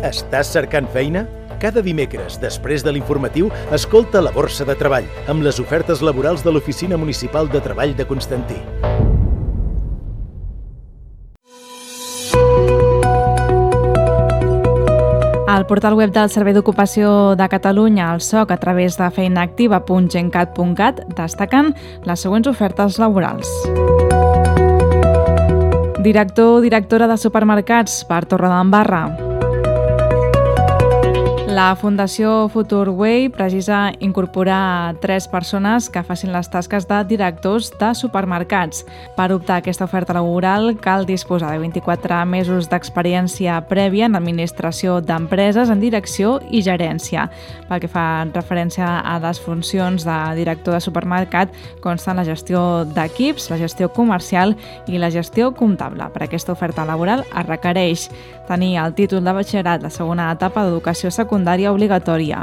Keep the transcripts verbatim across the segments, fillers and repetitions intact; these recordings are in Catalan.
Estàs cercant feina? Cada dimecres, després de l'informatiu, escolta La Borsa de Treball, amb les ofertes laborals de l'Oficina Municipal de Treball de Constantí. Al portal web del Servei d'Ocupació de Catalunya, el S O C, a través de feinaactiva punt gencat punt cat, destaquen les següents ofertes laborals. Director o directora de supermercats per Torredembarra. La Fundació Futurway precisa incorporar tres persones que facin les tasques de directors de supermercats. Per optar a aquesta oferta laboral cal disposar de vint-i-quatre mesos d'experiència prèvia en administració d'empreses, en direcció i gerència. Pel que fa referència a les funcions de director de supermercat, consten la gestió d'equips, la gestió comercial i la gestió comptable. Per aquesta oferta laboral es requereix tenir el títol de batxillerat de segona etapa d'educació secundària obligatòria.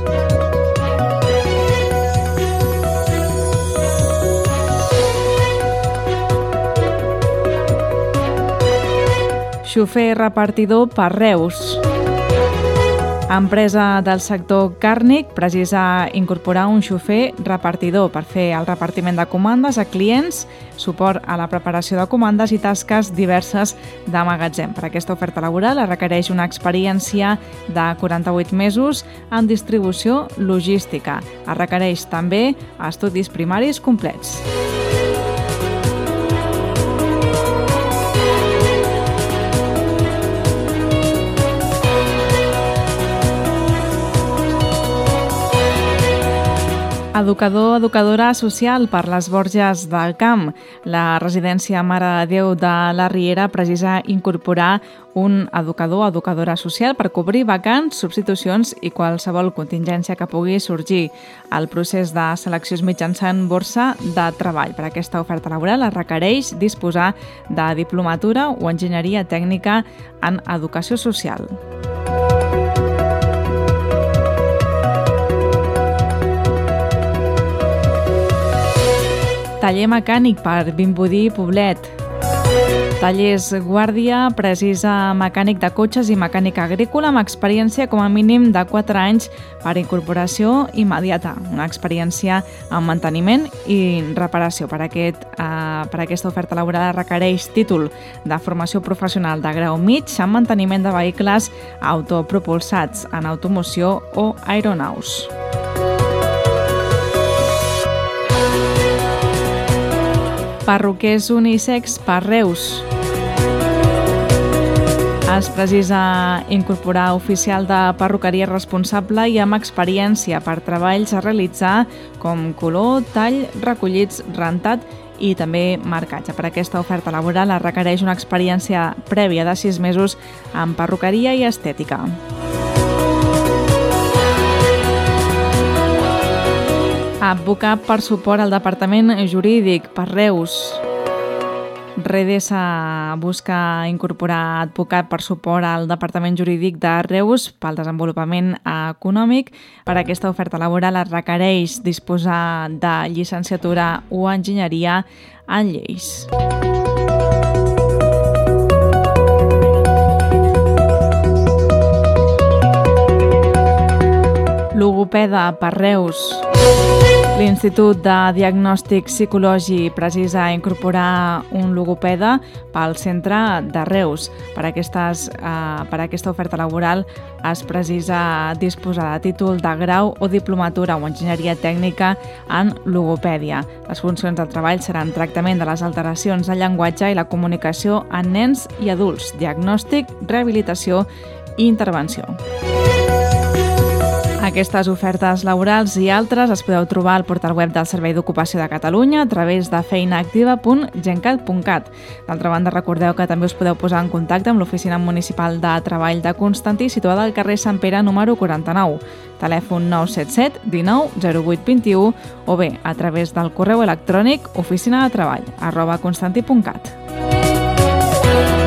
Xofer repartidor per Reus. Empresa del sector càrnic precisa incorporar un xofer repartidor per fer el repartiment de comandes a clients, suport a la preparació de comandes i tasques diverses de magatzem. Per aquesta oferta laboral es requereix una experiència de quaranta-vuit mesos en distribució logística. Es requereix també estudis primaris complets. Educador, educadora social per les Borges del Camp. La residència Mare de Déu de la Riera precisa incorporar un educador o educadora social per cobrir vacants, substitucions i qualsevol contingència que pugui sorgir. El procés de selecció és mitjançant borsa de treball. Per aquesta oferta laboral es requereix disposar de diplomatura o enginyeria tècnica en educació social. Taller mecànic per Vimbodí Poblet. Tallers Guàrdia precisa mecànic de cotxes i mecànica agrícola amb experiència com a mínim de quatre anys per incorporació immediata. Una experiència en manteniment i reparació. Per, aquest, eh, per aquesta oferta laboral requereix títol de formació professional de grau mig en manteniment de vehicles autopropulsats en automoció o aeronaus. Perruquers unisex per Reus. Es precisa incorporar oficial de perruqueria responsable i amb experiència per treballs a realitzar com color, tall, recollits, rentat i també marcatge. Per aquesta oferta laboral es requereix una experiència prèvia de sis mesos en perruqueria i estètica. Advocat per suport al Departament Jurídic per Reus. Redesa busca incorporar advocat per suport al Departament Jurídic de Reus pel desenvolupament econòmic. Per aquesta oferta laboral es requereix disposar de llicenciatura o enginyeria en lleis. Logopeda per Reus. L'Institut de Diagnòstic Psicològic precisa incorporar un logopeda pel centre de Reus. Per, aquestes, eh, per aquesta oferta laboral es precisa disposar de títol de grau o diplomatura o enginyeria tècnica en logopèdia. Les funcions del treball seran tractament de les alteracions del llenguatge i la comunicació en nens i adults, diagnòstic, rehabilitació i intervenció. Aquestes ofertes laborals i altres es podeu trobar al portal web del Servei d'Ocupació de Catalunya a través de feinaactiva punt gencat punt cat. D'altra banda, recordeu que també us podeu posar en contacte amb l'Oficina Municipal de Treball de Constantí, situada al carrer Sant Pere número quaranta-nou. Telèfon nou set set dinou zero vuit vint u o bé a través del correu electrònic oficina de treball arroba constantí punt cat.